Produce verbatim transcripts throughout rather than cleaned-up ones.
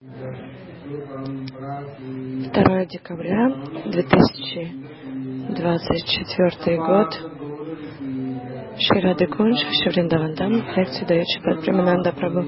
второе декабря две тысячи двадцать четвёртый год. Шри Рада Кунж, Шри Вриндаван Дам. Лекцию дает Шрипад Премананда Прабху.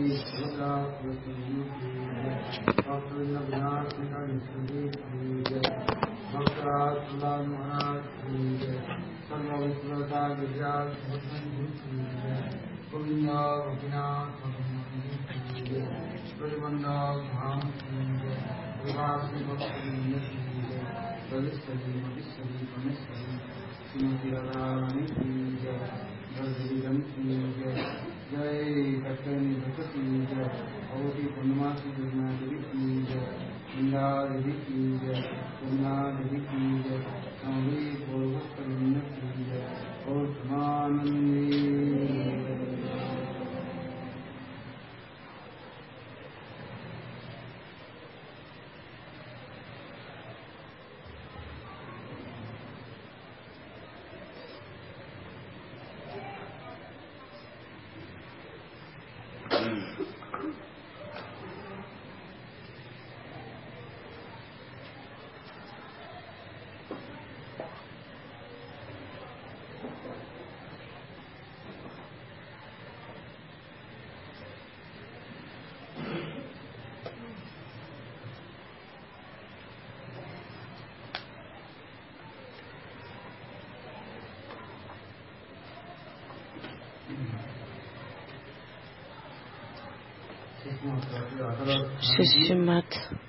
Шишимат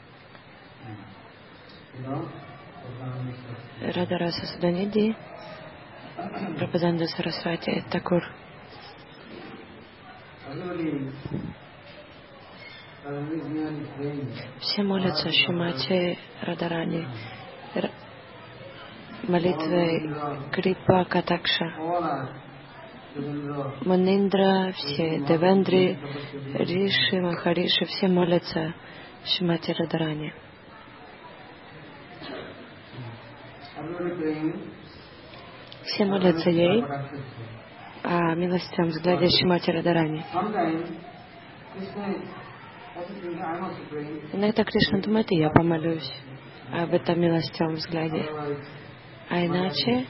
Радараса Суданиди Прабхупада Сарасвати Такур. Все молятся Шримати Радарани молитвой Крипа Катакша. Маниндра, все Девендри, Риши, Махариши, все молятся Шримати Радарани. Все молятся ей о милостивом взгляде Шримати Радарани. Иногда Кришна думает, и я помолюсь об этом милостивом взгляде. А иначе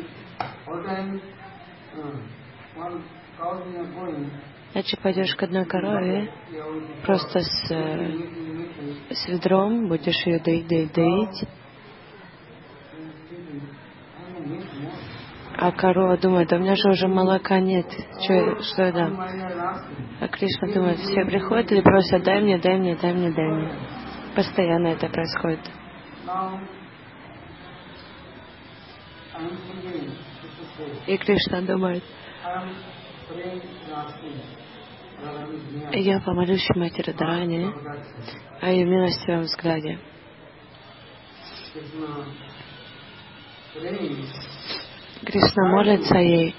Иначе пойдешь к одной корове, просто с, с ведром, будешь ее доить, доить, доить. А корова думает, да у меня же уже молока нет, что, что я дам? А Кришна думает, все приходят и просят, дай мне, дай мне, дай мне, дай мне. Постоянно это происходит. И Кришна думает, я помолюсь Шримати Радарани о ее милостивом взгляде. Кришна молится ей.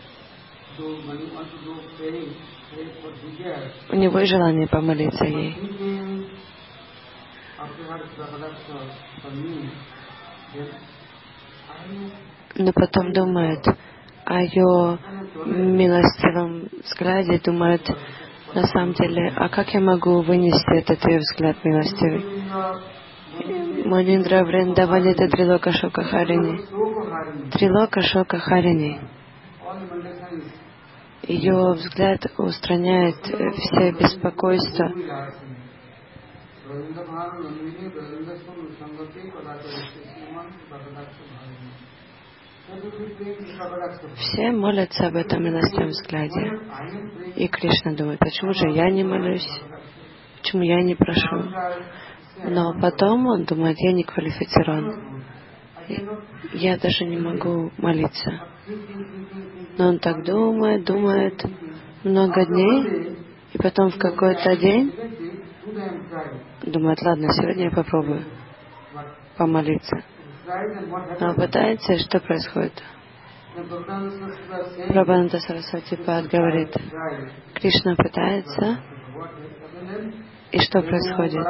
У него и желание помолиться ей. Но потом думает о ее милостивом взгляде, думает, на самом деле, а как я могу вынести этот ее взгляд милостивый? Маниндра Вриндавани это Трилока Шока Харини. Трилока Шока Харини. Ее взгляд устраняет все беспокойства. Все молятся об этом милостивом взгляде. И Кришна думает, почему же я не молюсь? Почему я не прошу? Но потом он думает, я не квалифицирован. Я даже не могу молиться. Но он так думает, думает много дней, и потом в какой-то день думает, ладно, сегодня я попробую помолиться. Но пытается, и что происходит? Прабхупада Сарасвати Пад говорит, Кришна пытается, и что происходит?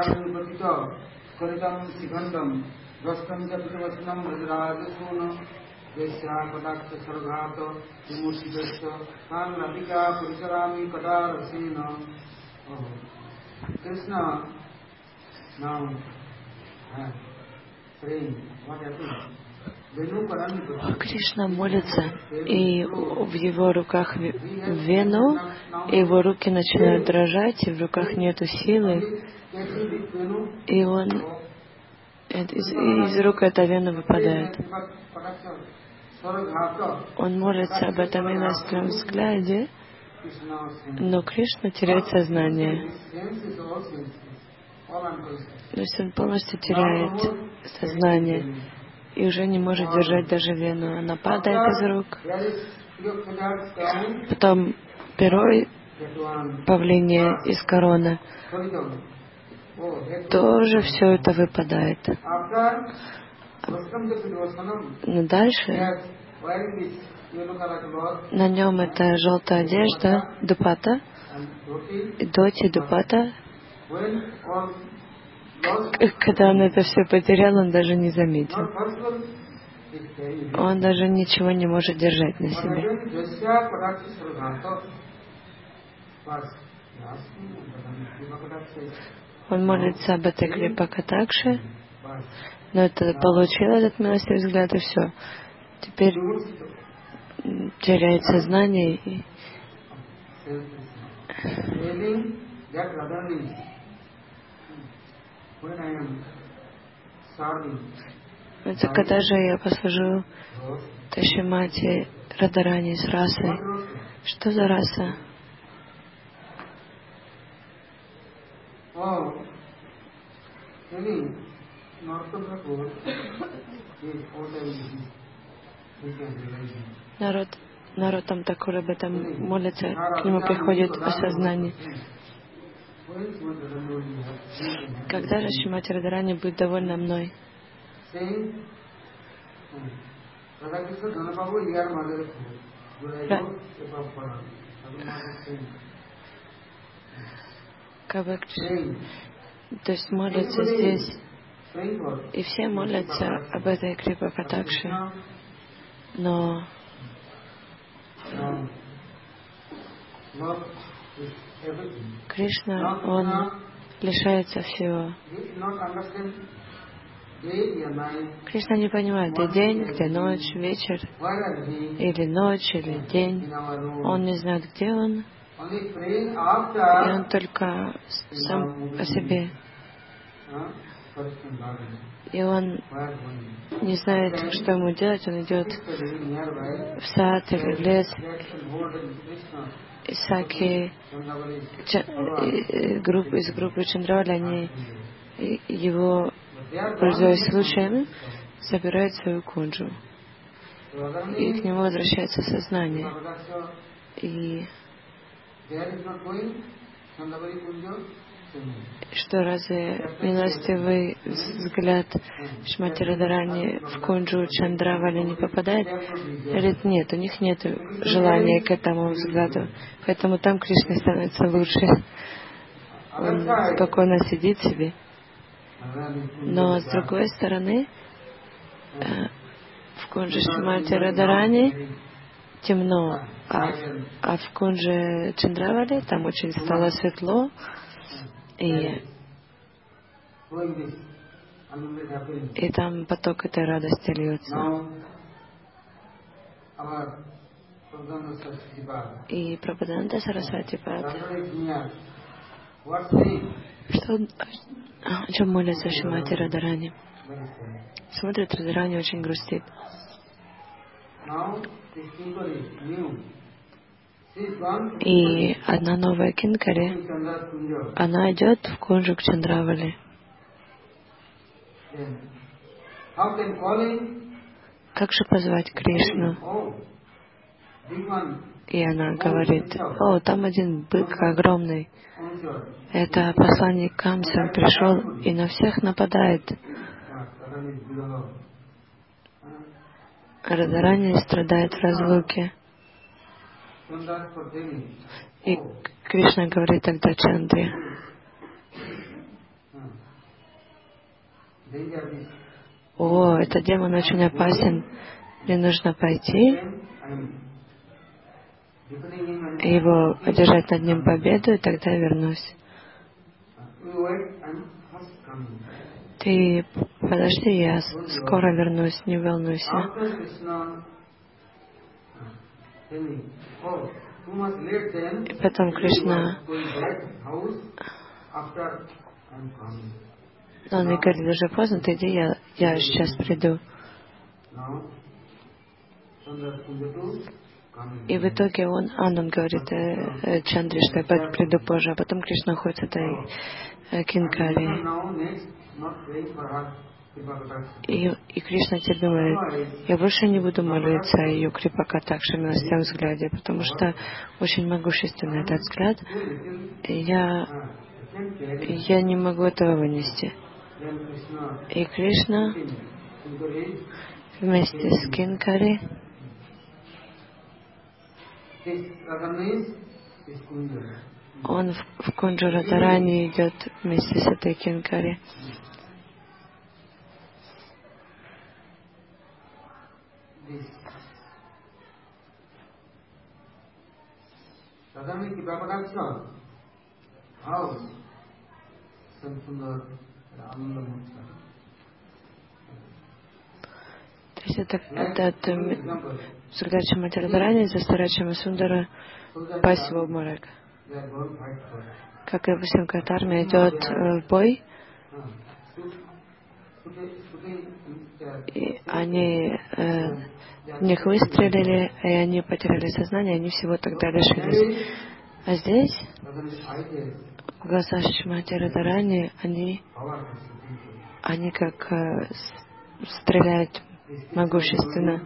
Кришна молится, и в его руках вену, и его руки начинают дрожать, и в руках нету силы, и он из, из рук эта вена выпадает. Он молится об этом милостивом взгляде, но Кришна теряет сознание. То есть он полностью теряет сознание и уже не может держать даже вену. Она падает из рук. Потом перо павлиния из короны. Тоже все это выпадает. Но дальше на нем эта желтая одежда, дупата, доти дупата. Когда он это все потерял, он даже не заметил. Он даже ничего не может держать на себе. Он молится об этой крипа-катакше, но это получил этот милостивый взгляд, и все. Теперь теряет сознание и это когда же я послужу Ташимати Радарани с расой. Что за раса? Народ, народ там такой об этом молится, к нему приходит осознание. Когда же Шримати Радарани будет довольна мной? Как, то есть молятся здесь, и все молятся об этой крипа-катакше, но Кришна, он лишается всего. Кришна не понимает, где день, где ночь, вечер, или ночь, или день. Он не знает, где он, и он только сам о себе. И он не знает, что ему делать. Он идет в сад или в лес. И Саки группы, из группы Чандравали, они его, пользуясь случаем, собирают свою кунджу. И к нему возвращается сознание. И что, разве милостивый взгляд Шримати Радарани в кунджу Чандравали не попадает? Говорит, нет, у них нет желания к этому взгляду. Поэтому там Кришна становится лучше. Он спокойно сидит себе. Но с другой стороны, в кунже Шримати Радарани темно, а, а в кунже Чандравали там очень стало светло, и, и там поток этой радости льется. И Прабхупада Сарасвати Пад, что, о чем молится Шримати Радарани? Смотрит, Радарани очень грустит. И одна новая кинкари, она идет в кунджу к Чандравали. Как же позвать Кришну? И она говорит, о, там один бык огромный. Это посланник Камсы, он пришел и на всех нападает. Радарани страдает в разлуке. И Кришна говорит тогда Чандре, о, этот демон очень опасен, мне нужно пойти, его одержать над ним победу, и тогда я вернусь. Ты подожди, я скоро вернусь, не волнуйся. И потом Кришна, он мне говорит, уже поздно, ты иди, я, я сейчас приду. И в итоге он, Ананд говорит э, э, Чандре, что я приду позже, а потом Кришна уходит с этой э, Кинкари. И, и Кришна теперь думает, я больше не буду молиться о ее крипакатакше, милостивом взгляде, потому что очень могущественный этот взгляд, и я, я не могу этого вынести. И Кришна вместе с Кинкари, он в, в Кунджу Радхарани идет вместе с этой Кинкари. То есть это, это взгляд Шримати Радхарани заставляет Шьяма Сундара пасть в обморок. Как и во всем, когда армия идет в бой, и они э, в них выстрелили, и они потеряли сознание, они всего тогда лишились. А здесь, в глазах Шримати Радхарани, они, они как э, стреляют могущественно.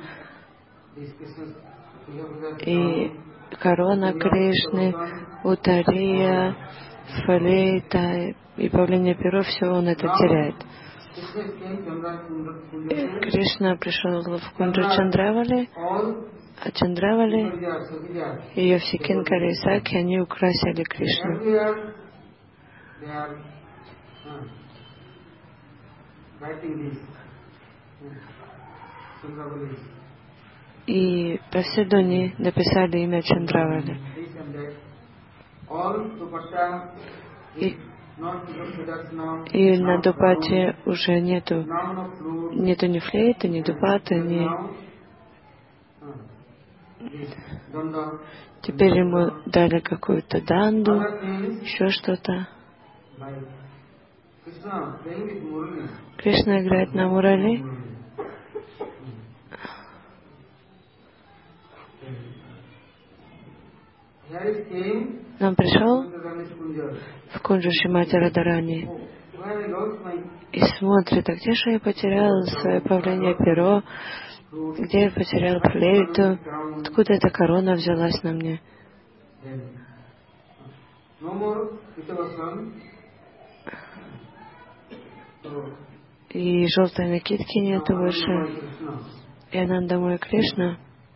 И корона Кришны, Утария, флейта и павлинье перо, все он это теряет. И Кришна пришел в Кунджу Чандравали, а Чандравали, ее все Кинкари и Саки, они украсили Кришну. И повсюду написали имя Чандравали. И, и на дупате уже нету, нету ни флейты, ни дупаты, ни... Теперь ему дали какую-то данду, еще что-то. Кришна играет на мурали. Он пришел в Кунджу Шримати Радхарани и смотрит, а где же я потерял свое павлинье перо, где я потерял флейту, откуда эта корона взялась на мне. И желтой накидки нету больше. И Ананда мой Кришна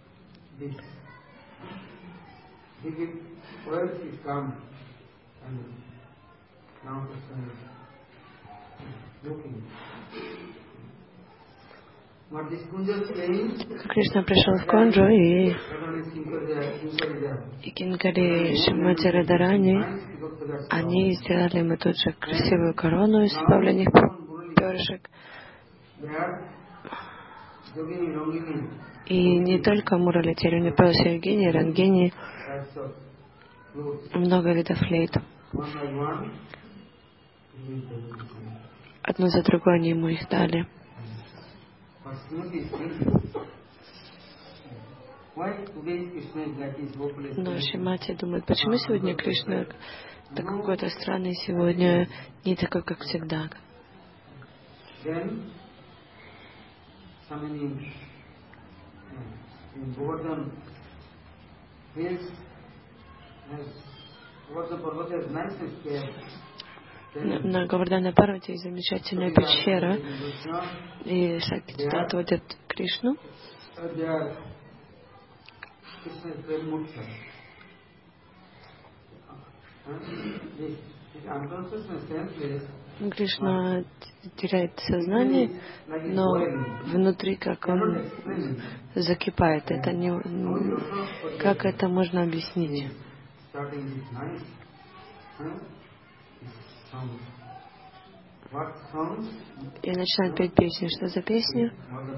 Кришна пришел в Кунджу, и, и Кинкари Шримати Радхарани, они сделали ему тут же красивую корону из павлиних перышек. И не только Мурали, теперь у него появилась Йогини, Рангини, много видов флейт. Одну за другой они ему их дали. Но Шримати думает, почему сегодня Кришна такой какой-то странный, сегодня не такой, как всегда. На Говардхана Парвати есть замечательная пещера, и Шакти туда отводят Кришну. Кришна теряет сознание, но внутри как он закипает. Это не, как это можно объяснить? И начинают петь песню. Что за песня?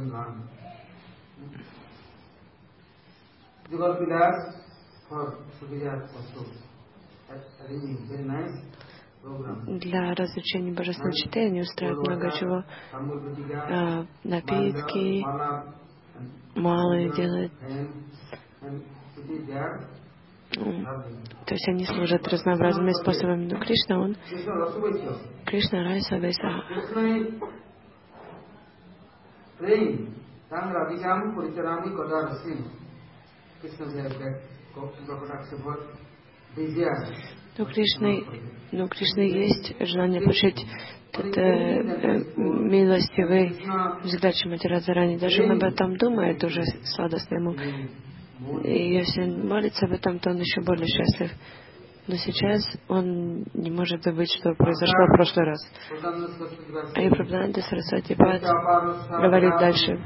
Для развлечения божественного чтения они устраивают много чего. А, напитки, малые делают. То есть они служат разнообразными способами. Но Кришна, он Кришна Райса Вайса. Но Кришны, но Кришны есть желание получить этот э, милостивый взгляд Шримати Радхарани. Даже он об этом думает, уже сладостно ему. И если он молится об этом, то он еще более счастлив. Но сейчас он не может забыть, что произошло в прошлый раз. И Прабхупада Сарасвати Пад говорит дальше.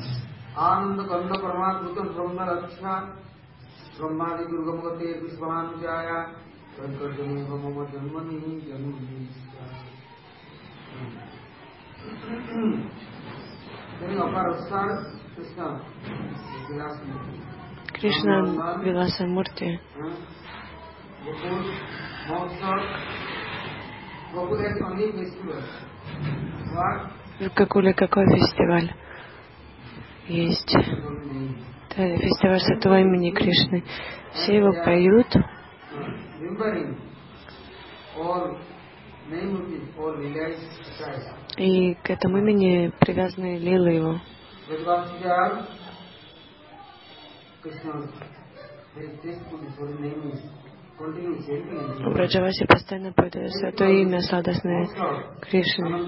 Кришна Виласа Мурти. В Гокуле какой фестиваль есть? Это фестиваль Святого имени Кришны. Все его поют. И к этому имени привязаны лилы его. В Браджавасе постоянно поют святое имя, сладостное Кришны.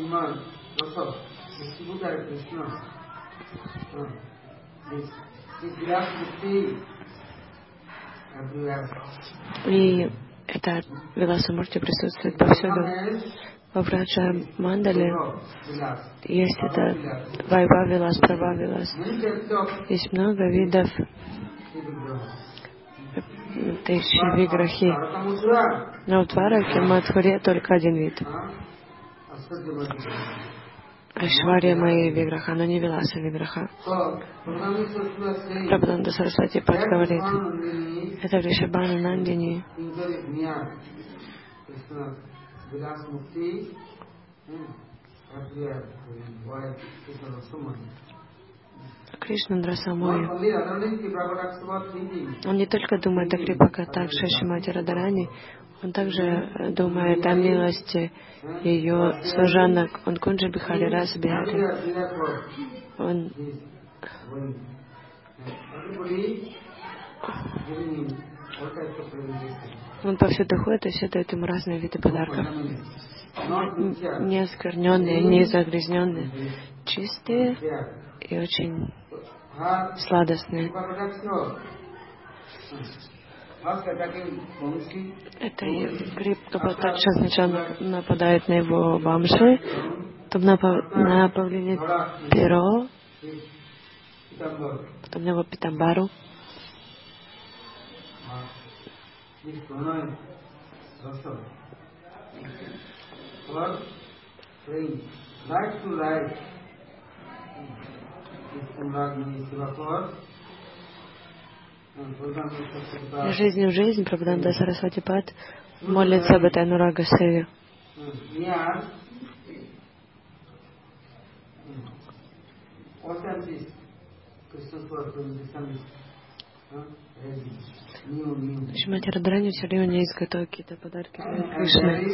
И это Виласа Мурти присутствует повсюду. В Браджа Мандале есть это Вайба Вилас, Прабха Вилас. Есть много видов тысячи виграхи. Но в Двараке Мадхуре только один вид. Айшвария Майя Виграха, но не Виласа Виграха. Прабхупада Сарасвати Пад говорит, это Вришабхана Нандини. Кришна Драсамой. Он не только думает о Крипакатакше Шримати Радхарани, он также думает о милости ее служанок. Он Кунджа Бихари Рас Бихари. Он Он повсюду ходит, и все дают ему разные виды подарков. Не оскверненные, не загрязненные, чистые и очень сладостные. Это Крипакатакша сначала нападает на его вамши, потом на, на павлине перо, потом на его питамбару. Из жизни в жизнь Прабхупада Сарасвати Пад молится об этой Анурага Севе. Шримати Радхарани все время изготовил какие-то подарки для Кришны.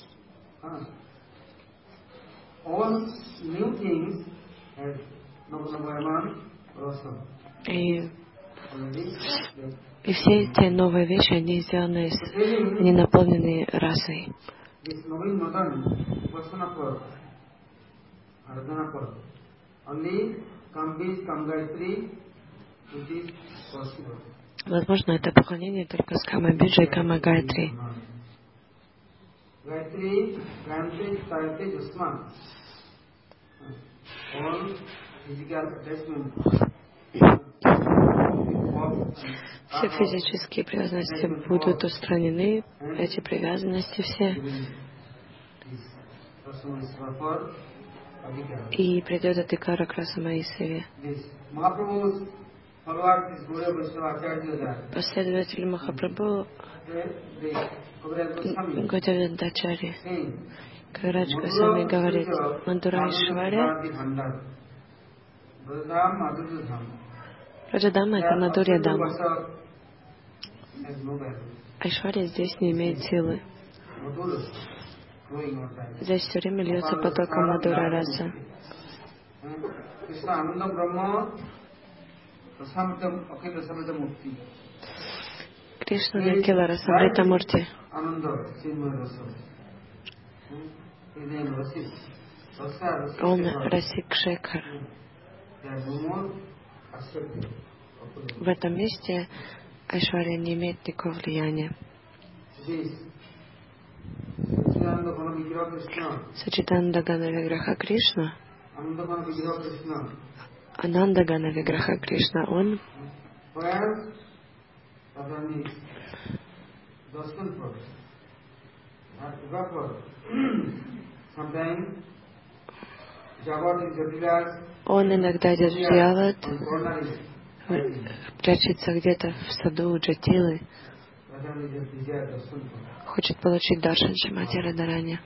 И, и все эти новые вещи, они сделаны, из, они наполнены расой. Возможно, это поклонение только с Кама Биджа и Кама Гайатри. Все физические привязанности будут устранены, эти привязанности все. и придет Адикара к Расамаисаве. Последователи Махапрабху Гаудия-дачари Кавирадж Госвами говорит: Мадурайшваря Раджадама — это Мадурья Дама. Айшвария здесь не имеет силы. Здесь все время льется потоком Мадура Раса. Кришна Никила Расамрита Мурти. Он Расик Шекхар. В этом месте Айшвария не имеет никакого влияния. Сачитандагана Виграха Кришна, Анандагана Виграха Кришна, он он иногда идет в Джават, прячется где-то в саду Джатилы, хочет получить даршан Шримати Радарани.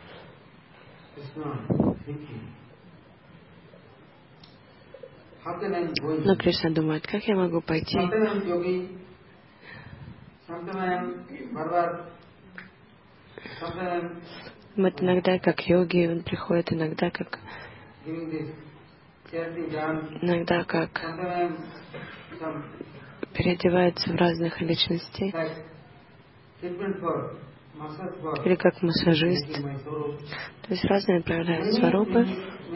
Но Кришна думает: как я могу пойти? Вот иногда как йоги, он приходит, иногда как иногда как переодевается в разных личностей, или как массажист. То есть разные проявляют сварупы.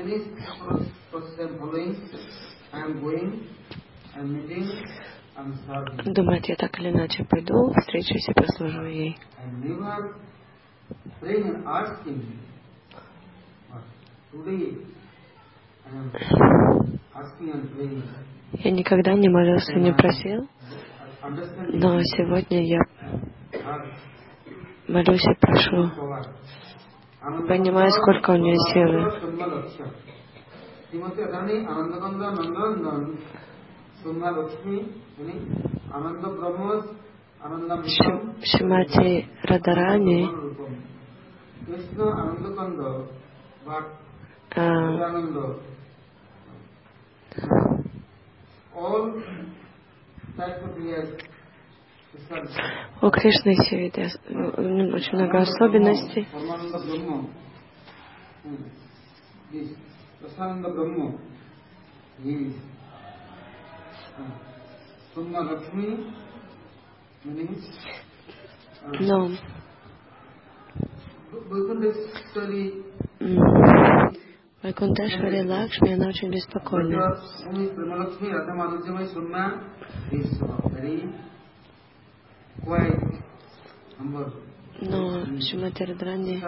Думает: я так или иначе пойду, встречусь и послужу ей. Я никогда не молился, не просил, но сегодня я молюсь и прошу, понимаю, сколько у нее силы. Шримати Радарани у Кришны есть очень много особенностей. Но Вайкунтешвари Лакшми, она очень беспокойна. Но Шримати Радарани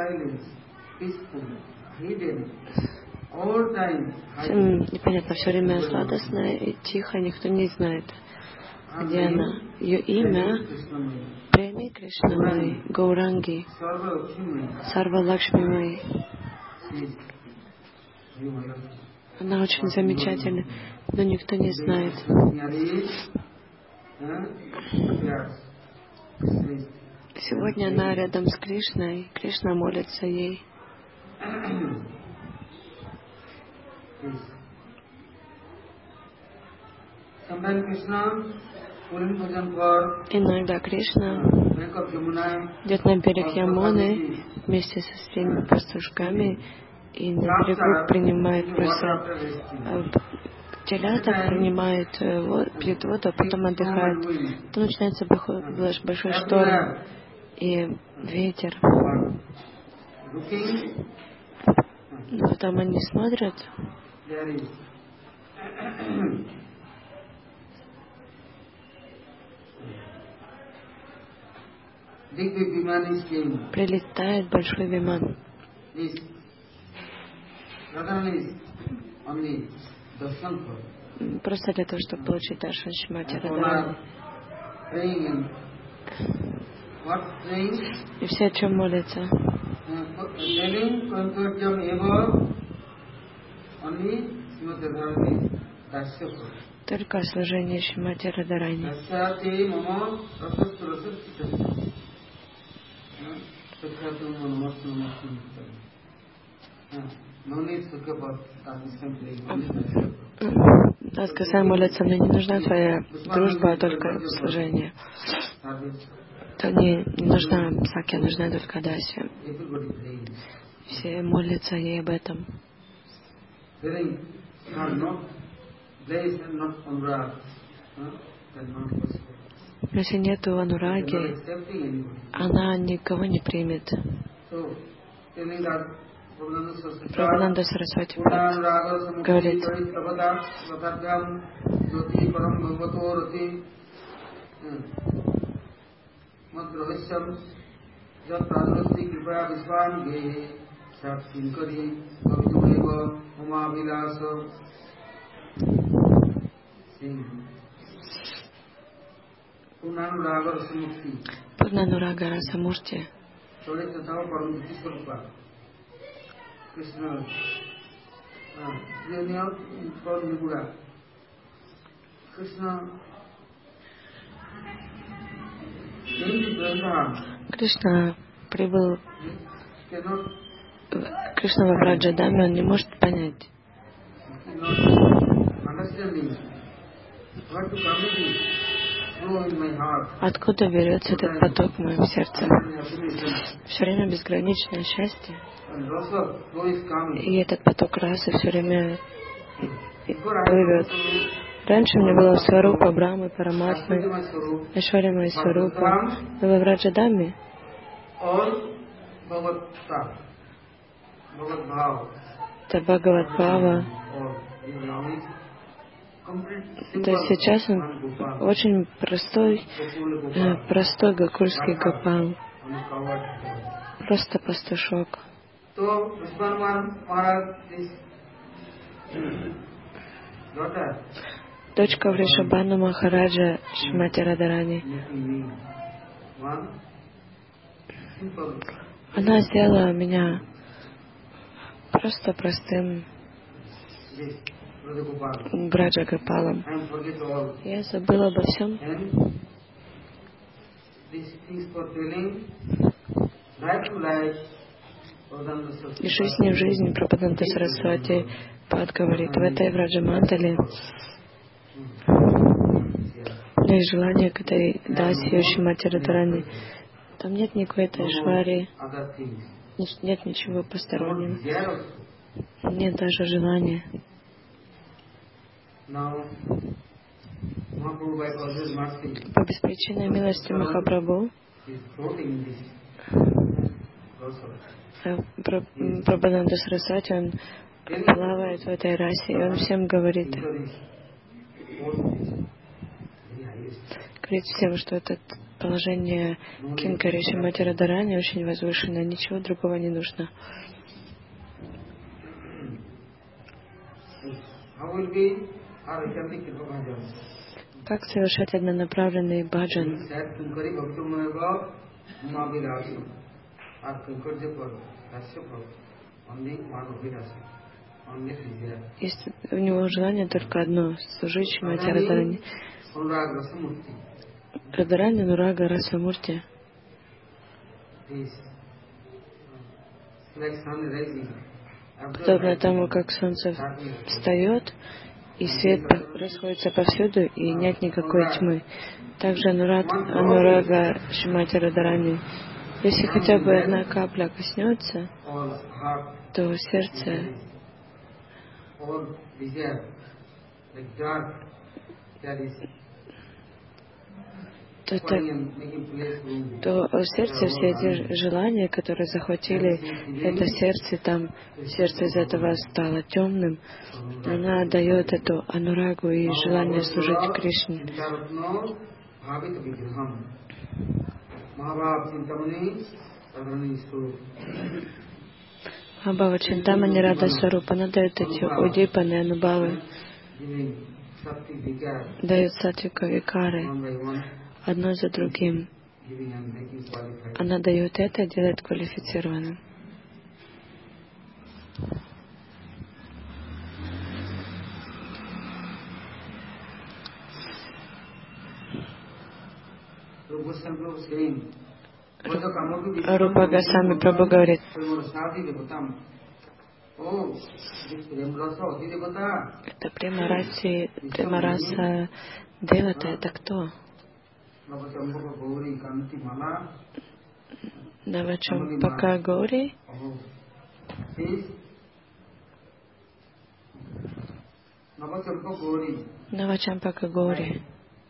непонятно, все время сладостная и тихо, никто не знает, где она. Ее имя Преми Кришнамай, Гауранги, Сарва Лакшмимай. Она очень замечательна, но никто не знает. Сегодня она рядом с Кришной, Кришна молится ей. Иногда Кришна идет на берег Ямуны вместе со своими пастушками и на берегу принимает просто телята, принимает, пьет воду, а потом отдыхает. Потом начинается большой шторм и ветер. Но там они смотрят. Прилетает большой виман. Просто для того, чтобы получить даршан Шримати Радарани. И все о чем молятся? Только служение Шримати Радхарани. Сказал, молиться, мне не нужна твоя дружба, а только служение. То не, не нужна сакья, нужна только дасья. Все молятся ей об этом. Если нету анураги, она никого не примет. Прабхананда Сарасвати говорит, Пурнанурага Расамурти. Кришна прибыл, Кришна во Враджадаме, он не может понять, откуда берется этот поток в моем сердце. Все время безграничное счастье. И этот поток расы все время плывет. Раньше у меня было Сварупа, Брахмы, Параматмы, Айшварья и Сварупа. Но во Враджадаме это Бхагават-бхава. То есть сейчас он очень простой, э, простой гокульский Гопал. Просто пастушок. Дочка Вришабхану Махараджа Шримати Радхарани. Она сделала меня просто простым Браджа Гопалом. Я забыла обо всем. И жизнь в жизнь Прабхананда Сарасвати Пад говорит, в этой Враджамандале есть желание к этой Даси Шримати Радхарани. Там нет никакой этой Айшварьи, нет ничего постороннего, нет даже желания. По беспричинной милости Махапрабху Прабхананда Сарасвати, он плавает в этой расе, и он всем говорит, говорит всем, что это положение Кинкари Шримати Радхарани очень возвышенное, ничего другого не нужно. Как совершать однонаправленный баджан? Есть у него желание только одно — служить Шримати Радхарани. Радхарани Анурага Расамурти. Подобно тому, как солнце встает, и свет расходится повсюду, и нет никакой тьмы. Также Анураг, Анурага Шримати Радхарани. Если хотя бы одна капля коснется, то сердце то, то, то в сердце все эти желания, которые захватили это сердце, там сердце из этого стало темным, она дает эту анурагу и желание служить Кришне. Махабхава Чинтамани Рада Сварупа, она дает эти удипаны, анубавы, дает сатвика викары, одно за другим. Она дает это, делает квалифицированным. Рупа Госвами Прабху говорит: это Према-раси, Према-раса Девата, это кто? Навачампака Гори? Навачампака Гори.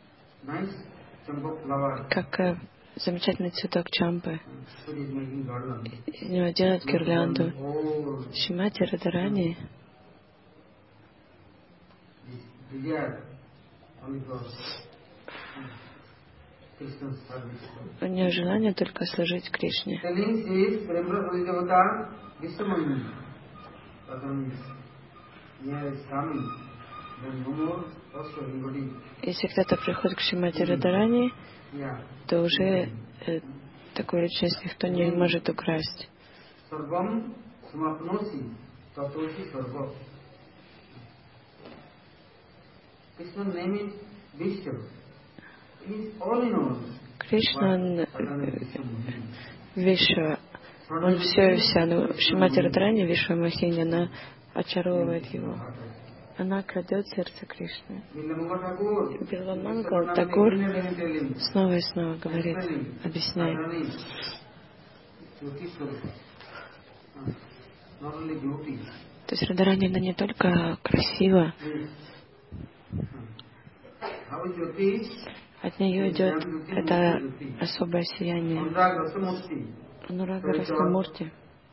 Как э, замечательный цветок чампы. Из него делают гирлянду. Шримати Радхарани у нее желание только служить Кришне. Если кто-то приходит к Шримати Радхарани, то уже э, такую личность никто не может украсть. Кришна, он Вишва, он все и вся, но Шримати Радхарани, Вишва Мохини, она очаровывает его. Она крадет сердце Кришны. Билвамангал Такур снова и снова говорит, объясняет. То есть Радхарани, она не только красива, от нее идет это особое сияние. Анурага Расамурти.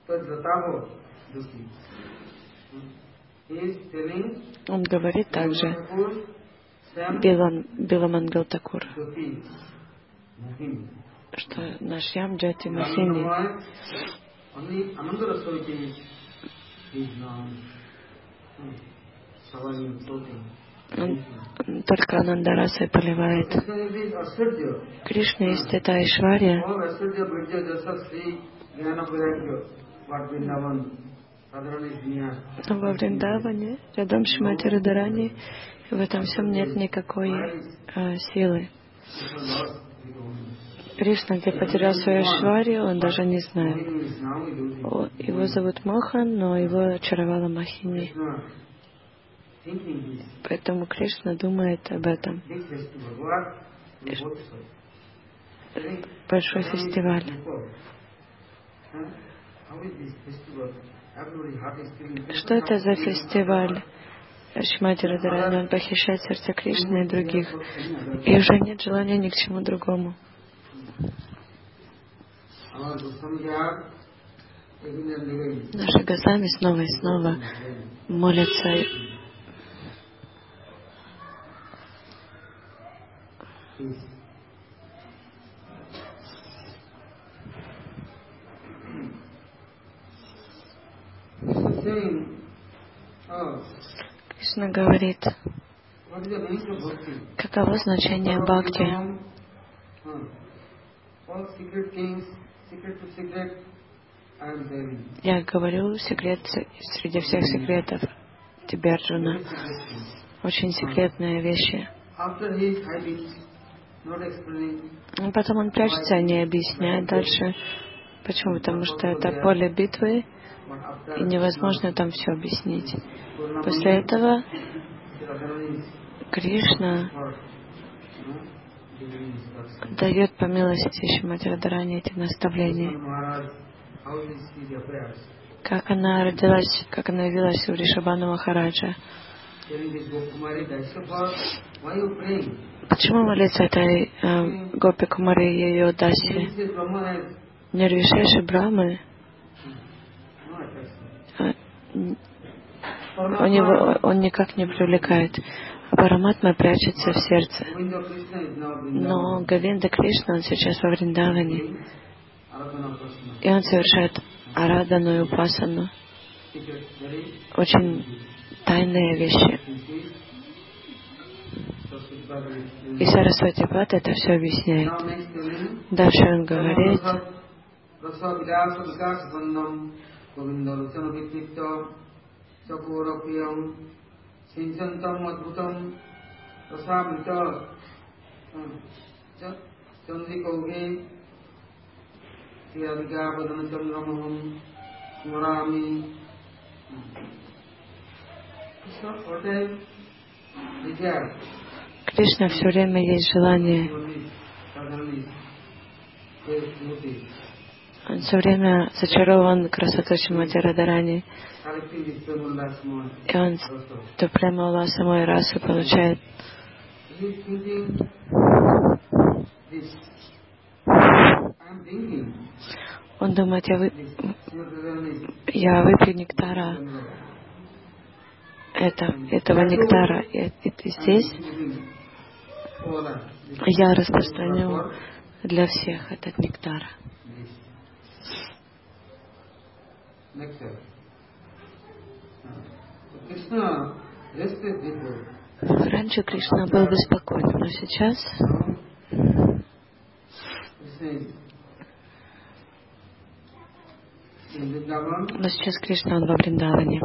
Он говорит также Биламангал Такур, что наш Ям Джати Махини, он только Анандарасой поливает. Кришна есть это Айшварья. Но во Вриндаване, рядом с Шримати Радхарани, в этом всем нет никакой э, силы. Кришна, где потерял свою Айшварью, он даже не знает. О, его зовут Мохан, но его очаровала Махини. Поэтому Кришна думает об этом. Большой фестиваль. Что это за фестиваль? Шримати Радхарани, он похищает сердце Кришны и других. И уже нет желания ни к чему другому. Наши Госвами снова и снова молятся. Кришна говорит, каково значение бхакти. Я говорю секрет среди всех секретов тебе, Арджуна. Очень секретные вещи. И потом он прячется и не объясняет дальше. Почему? Потому что это поле битвы, и невозможно там все объяснить. После этого Кришна дает по милости Шримати Радхарани эти наставления. Как она родилась, как она явилась у Вришабхану Махараджа. Почему молиться этой э, Гопи Кумари и ее Даси? Нирвишеши Брахмы, э, у него, он никак не привлекает. Параматма прячется в сердце. Но Говинда Кришна, он сейчас во Вриндаване. И он совершает арадану и упасану. Очень тайные вещи. И Сарасвати Бхат это все объясняет. Дальше он говорит, Кришна все время есть желание. Он все время зачарован красотой Шримати Радхарани. И он то прямо Уласа самой расы получает. Он думает, я, вы... я выпью нектара, это, этого нектара, и, и, и здесь я распространю для всех этот нектар. Раньше Кришна был беспокоен, но сейчас но сейчас Кришна, он во Вриндаване.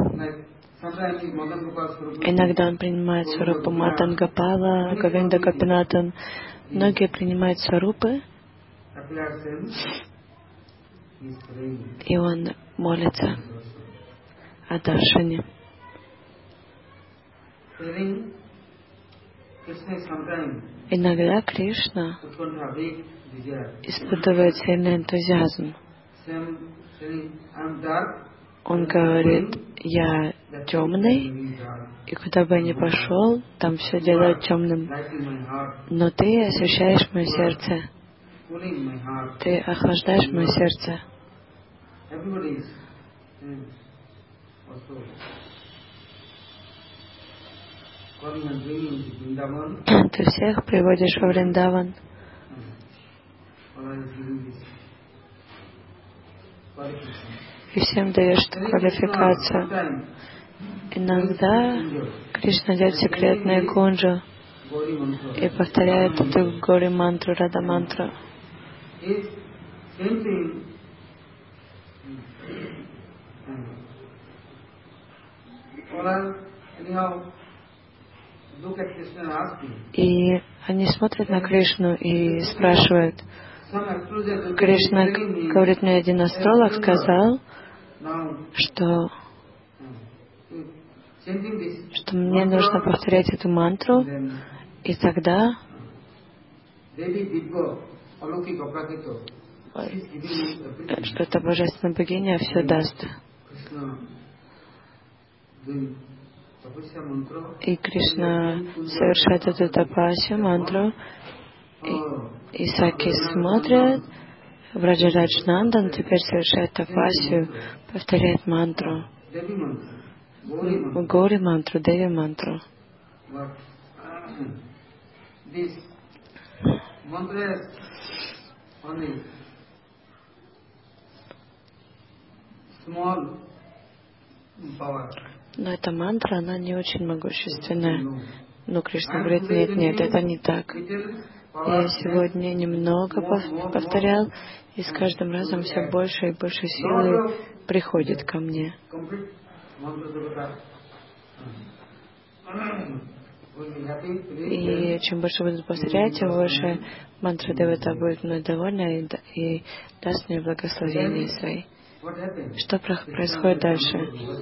Иногда он принимает сварупу Матан Гопала, Говинда Гопинатан. Многие принимают сварупы, и он молится о даршане. Иногда Кришна испытывает сильный энтузиазм. Он говорит, я темный, и куда бы я ни пошел, там все делают темным. Но ты освещаешь мое сердце. Ты охлаждаешь мое сердце. Ты всех приводишь во Вриндаван. И всем даешь эту квалификацию. Иногда Кришна идет в секретную кунджу и повторяет эту гори мантру, рада мантру. И они смотрят на Кришну и спрашивают. Кришна говорит, мне один астролог сказал, что, что мне нужно повторять эту мантру, и тогда что эта божественная богиня все даст. И Кришна совершает эту тапасию, мантру, и, и Саки смотрят, Враджарадж Нандан теперь совершает тапасию, повторяет мантру, Гори мантру, Деви мантру. Но эта мантра, она не очень могущественная. Но Кришна говорит, нет, нет, это не так. Я сегодня немного повторял, и с каждым разом все больше и больше силы приходит ко мне. И чем больше буду повторять, тем больше мантра Девата будет мной довольна и, и даст мне благословения свои. Что происходит дальше?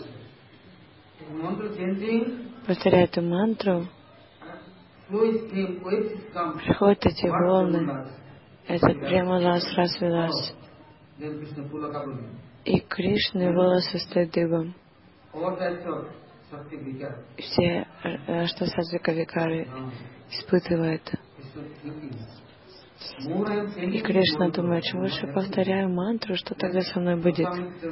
Повторяя эту мантру, приходят эти волны, этот Премалас, Расвилас, и Кришны волосы стоят дыбом. Все Аштасатвика Викары испытывают. И Кришна думает, чем больше повторяю мантру, что тогда со мной будет?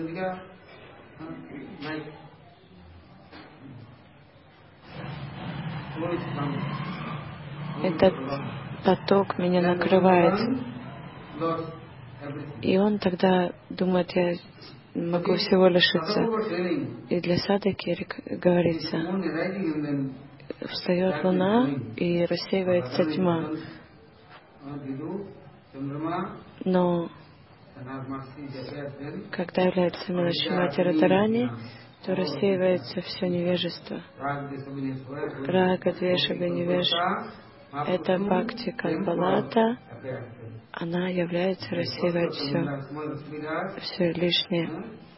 Этот поток меня накрывает. И он тогда думает, я могу всего лишиться. И для садаки говорится, встает луна и рассеивается тьма. Но Когда является милостью Шримати Радхарани, то рассеивается все невежество. Рага, Двеша, Ганивеш — это бхакти Калпалата, она является рассеивать все, все лишнее.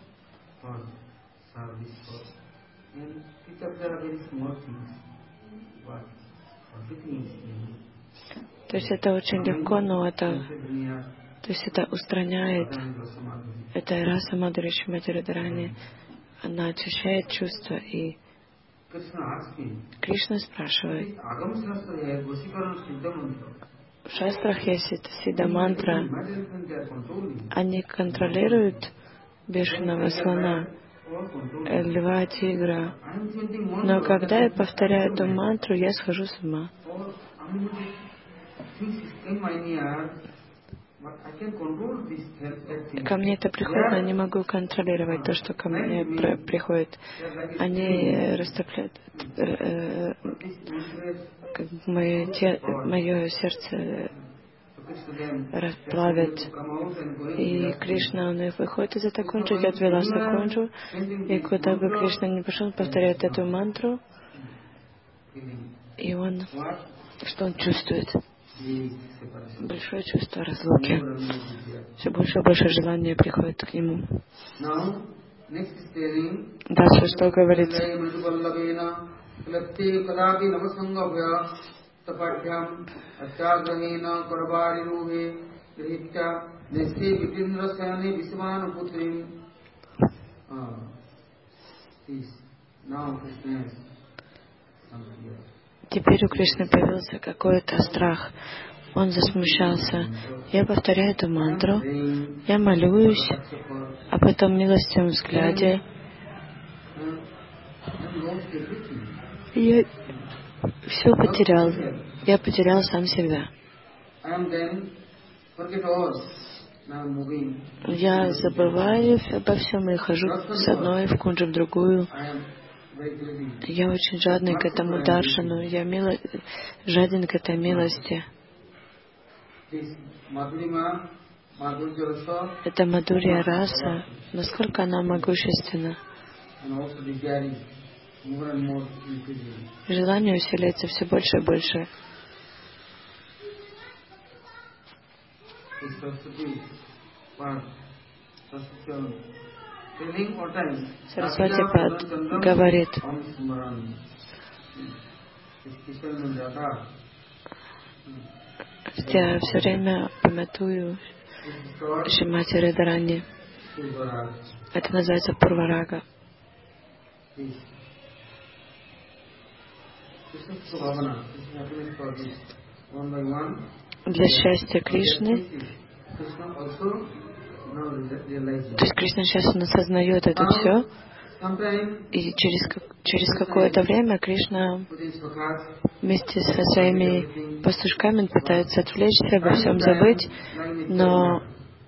То есть это очень легко, но это, то есть это устраняет, это раса Мадхури Шримати Радхарани, она очищает чувства. И Кришна спрашивает, в шастрах есть эта сидда мантра, они контролируют бешеного слона, льва, тигра, но когда я повторяю эту мантру, я схожу с ума. Ко мне это приходит, но я не могу контролировать то, что ко мне приходит. Они растопляют, э, э, как бы мое, те, мое сердце расплавят. И Кришна, он выходит из этой кунджи, идет в Виласа кунджу, и куда бы Кришна не пошел, он повторяет эту мантру, и он, что он чувствует? Большое чувство разлуки. Все больше и больше желания приходит к нему. Дальше что говорится? Теперь у Кришны появился какой-то страх. Он засмущался. Я повторяю эту мантру, я молюсь, а потом в милостивом взгляде я все потерял. Я потерял сам себя. Я забываю обо всем и хожу с одной в кунджу в другую. Я очень жадный к этому даршану, я мило... жаден к этой милости. Это Мадхурья раса, насколько она могущественна. Желание усиляется все больше и больше. Сарасвати Пад говорит, я все время памятую Шримати Радхарани. Это называется Пурварага. Для счастья Кришны, то есть Кришна сейчас он осознает это все, и через, через какое-то время Кришна вместе со своими пастушками пытается отвлечься, обо всем забыть, но,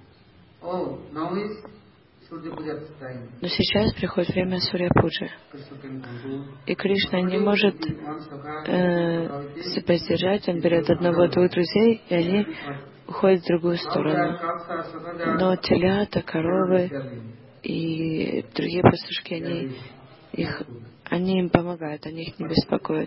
но сейчас приходит время Сурья-пуджи, и Кришна не может э, себя сдержать, он берет одного-двух друзей, и они уходят в другую сторону. Но телята, коровы и другие пастушки, они, их, они им помогают, они их не беспокоят.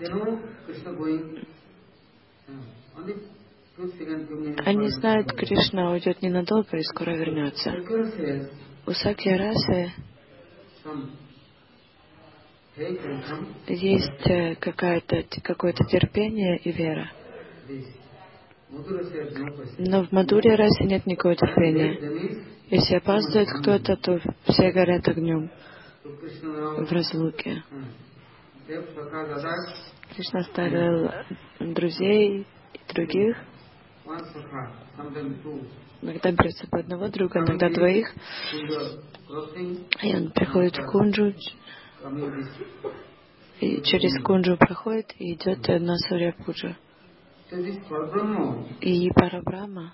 Они знают, Кришна уйдет ненадолго и скоро вернется. У Сакья расы есть какая-то, какое-то терпение и вера. Но в Мадхурья расе нет никакого терпения. Если опаздывает кто-то, то все горят огнем в разлуке. Кришна оставил друзей и других. Иногда берет с собой одного друга, иногда двоих. И он приходит в кунджу, и через кунджу проходит и идет на Сурья-пуджу. И Парабрахма,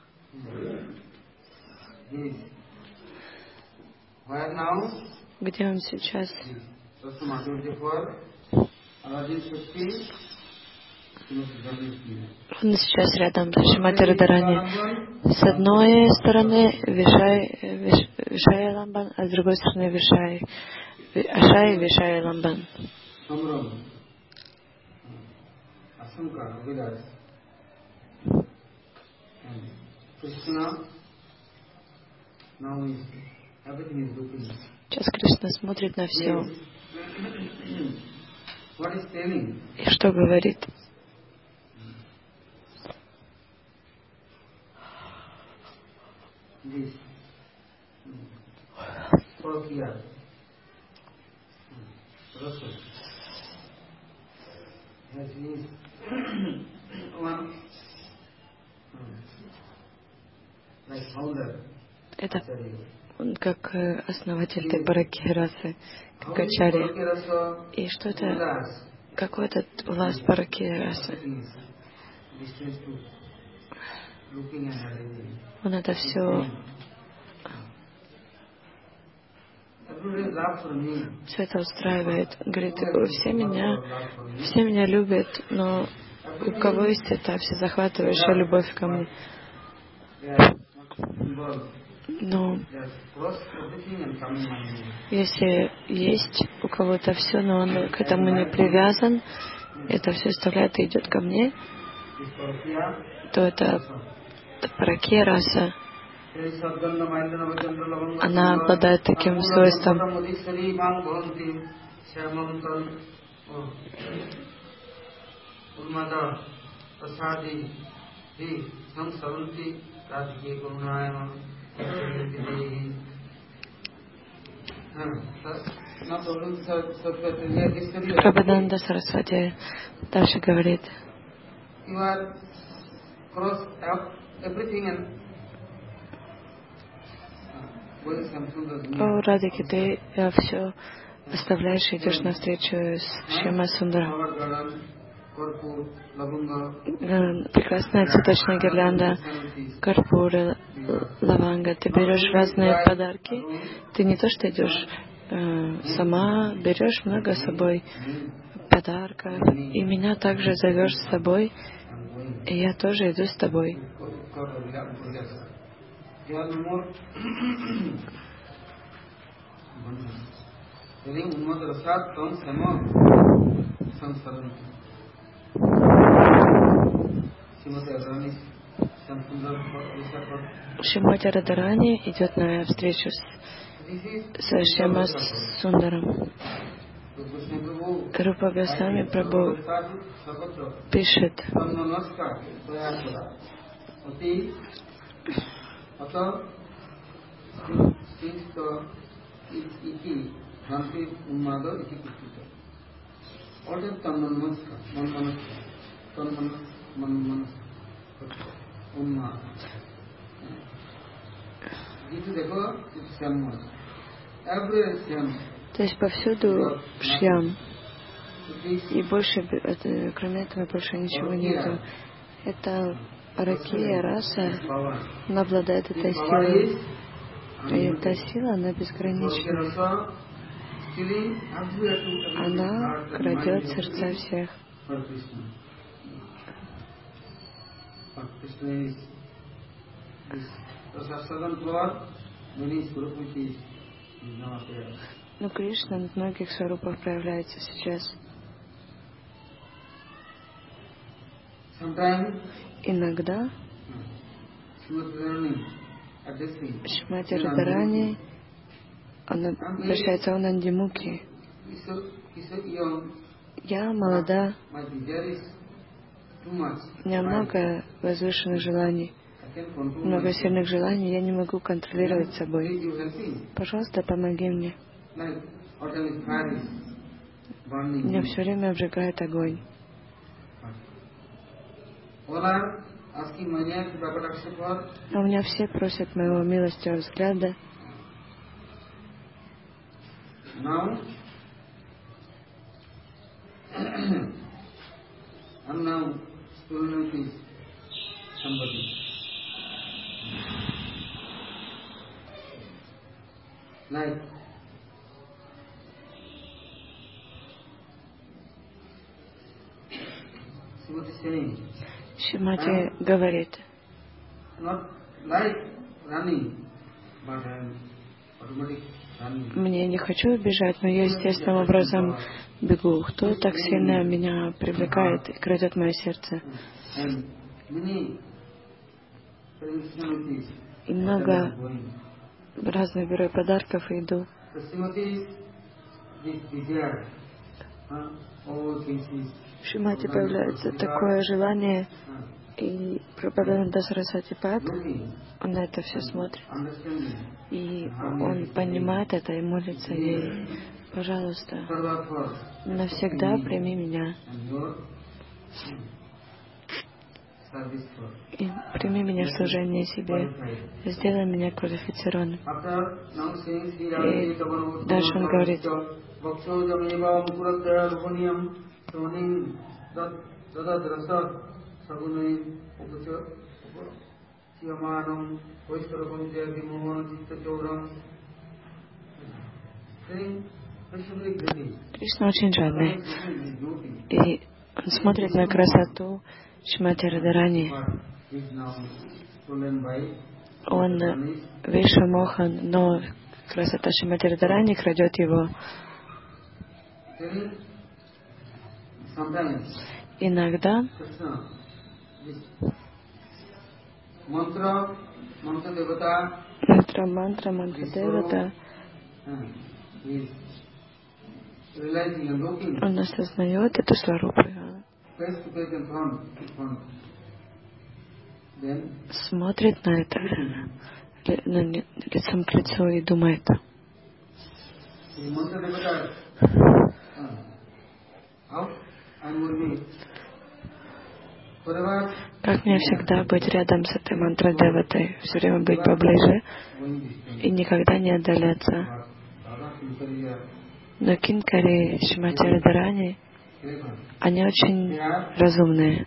где он сейчас? Он сейчас рядом с Шримати Радхарани. С одной стороны Вишай, Виш, Вишай Ламбан, а с другой стороны Вишай, Ашай Вишай Ламбан. Сейчас Кришна смотрит на все. И что говорит? Это он как основатель этой паракия расы, как ачарья. И что это? Какой этот улас паракия расы? Он это все, все это устраивает. Говорит, все меня, все меня любят, но у кого есть эта всезахватывающая любовь ко мне? Но если есть у кого-то все, но он к этому не привязан, это все оставляет и идет ко мне, то это паракия раса. Она обладает таким свойством. Прабхупада Сарасвати дальше говорит: о, Радхики, ты все оставляешь и идешь навстречу с Шьяма Сундаром. Прекрасная цветочная гирлянда, карпура, лаванга. Ты берешь разные подарки. Ты не то что идешь э, сама, берешь много с собой подарков. И меня также зовешь с собой. И я тоже иду с тобой. Шримати Радхарани идет на встречу с, с Шьяма Сундаром. Рупа Госвами Прабху пишет: то есть повсюду Шьям. И больше, кроме этого, больше ничего нету. Это паракия раса, она обладает этой силой. И эта сила, она безгранична. Она крадет сердца всех. Но Кришна в многих сварупах проявляется сейчас. Иногда Шримати Радхарани, она обращается о Нандимуки. Я молода, у меня много возвышенных желаний, много сильных желаний, я не могу контролировать собой. Пожалуйста, помоги мне. Меня все время обжигает огонь. А у меня все просят моего милостивого взгляда. Шримати говорит, мне не хочу бежать, но я естественным образом бегу. Кто так сильно меня привлекает и крадет мое сердце? И много разных беру подарков и иду. В Шримати появляется такое желание, и Прабхупада Сарасвати Пад, он на это все смотрит, и он понимает это и молится ей: пожалуйста, навсегда прими меня. И прими меня в служение себе, сделай меня квалифицированным. И дальше он говорит: Кришна очень жадный, и он смотрит на красоту Шримати Радхарани. Он Виша Мохан, но красота Шримати Радхарани крадет его. Иногда мантра, мантра, мантра девата, он осознает эту сварупу, смотрит на это лицом к лицу и думает: как мне всегда быть рядом с этой мантра деватой, все время быть поближе и никогда не отдаляться. Но Кинкари, Шримати Радхарани, они очень разумные.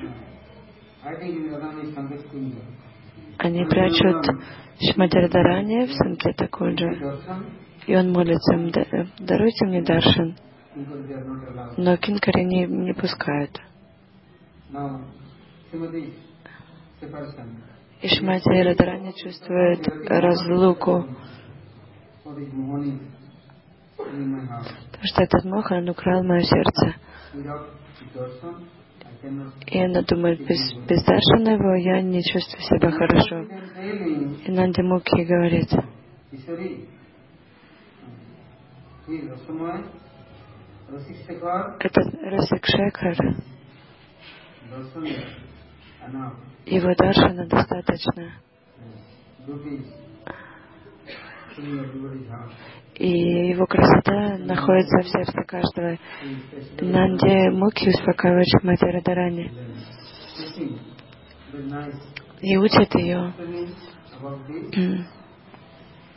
Они прячут Шримати Радхарани в Санкета Кунджа, и он молится им: даруйте мне даршан. Но Кинкари не, не пускают. И Шримати Радхарани чувствует разлуку, потому что этот Мохан украл мое сердце. И она думает: без, без даршана его я не чувствую себя хорошо. И Нанди Мукхи говорит: этот Расик Шекхар, его даршана достаточно. И его красота находится в сердце каждого. Нанди Мукхи успокаивает Шримати Радхарани и учит ее,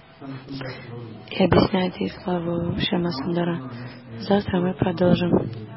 и объясняет ей славу Шьяма Сундара. Завтра мы продолжим.